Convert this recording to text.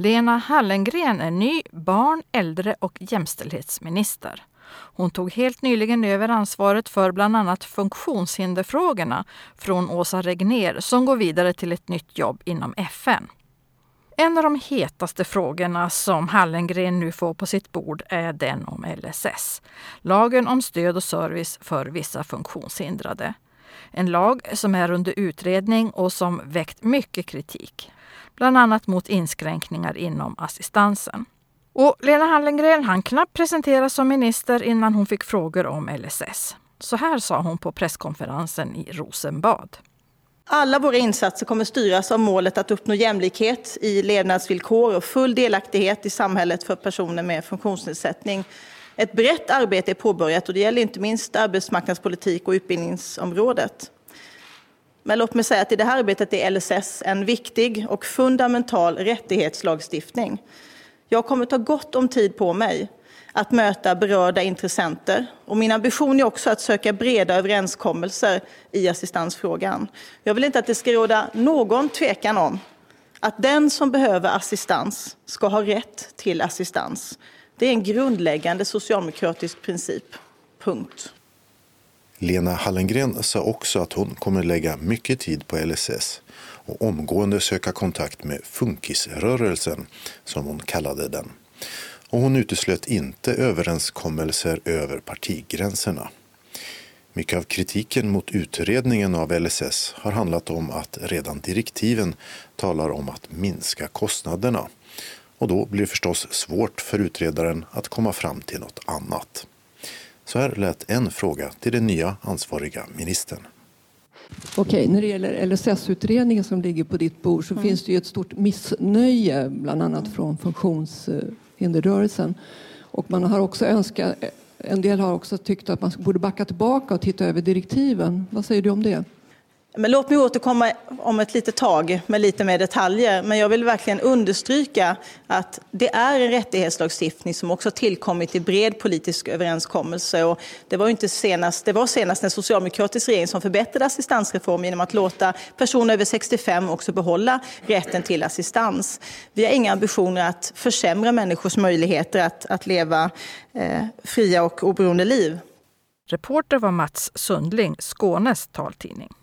Lena Hallengren är ny barn-, äldre- och jämställdhetsminister. Hon tog helt nyligen över ansvaret för bland annat funktionshinderfrågorna från Åsa Regnér som går vidare till ett nytt jobb inom FN. En av de hetaste frågorna som Hallengren nu får på sitt bord är den om LSS. Lagen om stöd och service för vissa funktionshindrade. En lag som är under utredning och som väckt mycket kritik. Bland annat mot inskränkningar inom assistansen. Och Lena Hallengren hann knappt presenteras som minister innan hon fick frågor om LSS. Så här sa hon på presskonferensen i Rosenbad. Alla våra insatser kommer styras av målet att uppnå jämlikhet i levnadsvillkor och full delaktighet i samhället för personer med funktionsnedsättning. Ett brett arbete är påbörjat och det gäller inte minst arbetsmarknadspolitik och utbildningsområdet. Men låt mig säga att i det här arbetet är LSS en viktig och fundamental rättighetslagstiftning. Jag kommer ta gott om tid på mig att möta berörda intressenter. Och min ambition är också att söka breda överenskommelser i assistansfrågan. Jag vill inte att det ska råda någon tvekan om att den som behöver assistans ska ha rätt till assistans. Det är en grundläggande socialdemokratisk princip. Punkt. Lena Hallengren sa också att hon kommer lägga mycket tid på LSS och omgående söka kontakt med funkisrörelsen, som hon kallade den. Och hon uteslöt inte överenskommelser över partigränserna. Mycket av kritiken mot utredningen av LSS har handlat om att redan direktiven talar om att minska kostnaderna. Och då blir det förstås svårt för utredaren att komma fram till något annat. Så här lät en fråga till den nya ansvariga ministern. Okej, när det gäller LSS-utredningen som ligger på ditt bord så finns det ju ett stort missnöje bland annat från funktionshinderrörelsen. Och man har också en del har också tyckt att man borde backa tillbaka och titta över direktiven. Vad säger du om det? Men låt mig återkomma om ett litet tag med lite mer detaljer. Men jag vill verkligen understryka att det är en rättighetslagstiftning som också tillkommit i bred politisk överenskommelse. Och det var senast en socialdemokratisk regering som förbättrade assistansreformen genom att låta personer över 65 också behålla rätten till assistans. Vi har inga ambitioner att försämra människors möjligheter att leva fria och oberoende liv. Reporter var Mats Sundling, Skånes taltidning.